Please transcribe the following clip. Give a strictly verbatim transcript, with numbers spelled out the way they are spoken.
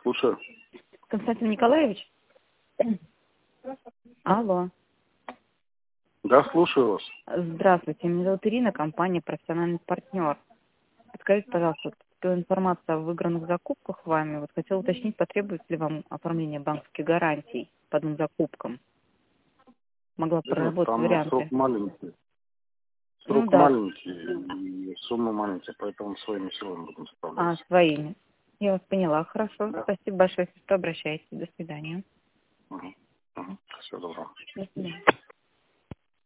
слушаю. Константин Николаевич? Алло. Да, слушаю вас. Здравствуйте, меня зовут Ирина, компания «Профессиональный партнер». Подскажите, пожалуйста, вот поступила информация о выигранных закупках вами. Вот хотела уточнить, потребуется ли вам оформление банковских гарантий по одним закупкам. Могла проработать Там варианты. срок маленький. Ну Срок да. маленький и сумма маленькая, поэтому своими силами будем А, справляться. своими. Я вас поняла. Хорошо. Да. Спасибо большое, если что, обращайтесь. До свидания. Угу. Угу. Всего доброго. До свидания.